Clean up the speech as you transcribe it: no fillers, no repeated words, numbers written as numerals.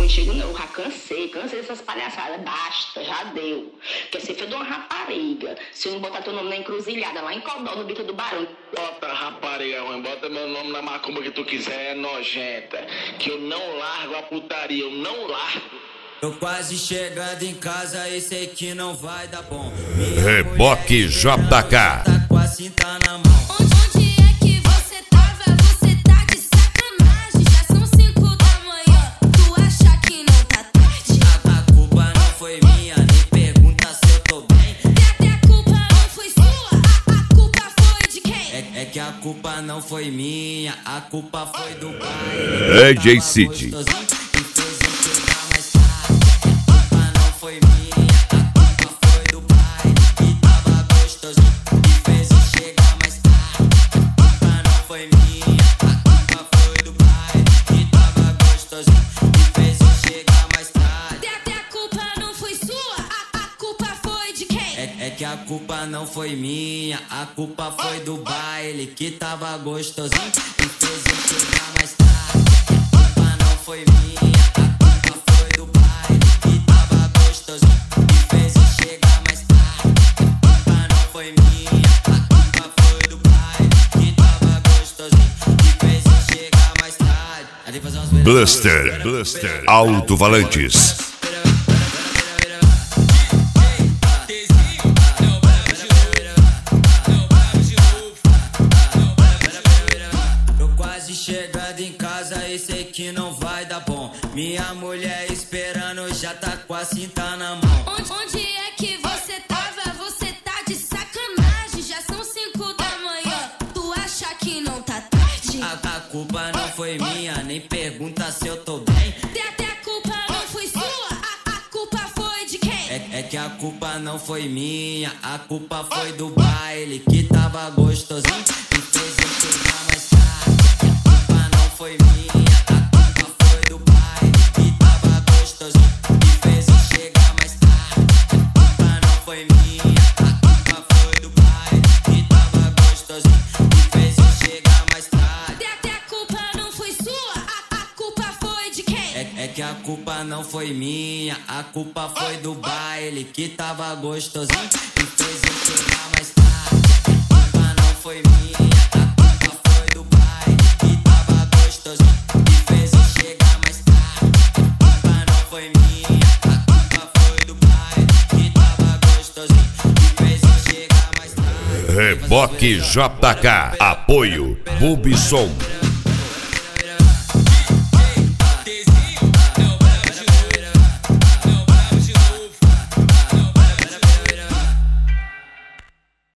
contigo não, eu já cansei dessas palhaçadas, basta, já deu. Porque você fez de uma rapariga, se eu não botar teu nome na encruzilhada, lá em Codó, no Bico do Barão. Bota rapariga ruim, bota meu nome na macumba que tu quiser, é nojenta. Que eu não largo a putaria, eu não largo. Tô quase chegando em casa e sei que não vai dar bom. Reboque JK. Tá com a cinta na mão. Onde é que você tava? Você tá de sacanagem. Já são 5 da manhã. Tu acha que não tá tarde? A culpa não foi minha, nem pergunta se eu tô bem. Até a culpa não foi sua. A culpa foi de quem? É que a culpa não foi minha, a culpa foi do pai. AJ City. É que a culpa não foi minha, a culpa foi do baile que tava gostosinho e fez eu chegar mais tarde. A culpa não foi minha, a culpa foi do baile que tava gostosinho e fez eu chegar mais tarde. A culpa não foi minha, a culpa foi do baile que tava gostosinho e fez eu chegar mais tarde. Bluster Alto Valantes. Chegando em casa e sei que não vai dar bom. Minha mulher esperando já tá com a cinta na mão. Onde é que você tava? Você tá de sacanagem. Já são 5 da manhã. Tu acha que não tá tarde? A culpa não foi minha, nem pergunta se eu tô bem. Até a culpa não foi sua. A culpa foi de quem? É que a culpa não foi minha, a culpa foi do baile que tava gostosinho e fez eu chegar mais tarde. Foi minha, a culpa foi do baile que tava gostosinho e fez eu chegar mais tarde. A culpa não foi minha, a culpa foi do baile que tava gostosinho e fez eu chegar mais tarde. Até a culpa não foi sua, a culpa foi de quem? É que a culpa não foi minha, a culpa foi do baile que tava gostosinho e fez eu chegar mais tarde. A culpa não foi minha, a culpa foi do baile que tava gostosinho e fez eu chegar mais tarde. A culpa não foi minha, a culpa foi do baile que tava gostosinho e fez eu chegar mais tarde. Reboque JK. Apoio Bubisson.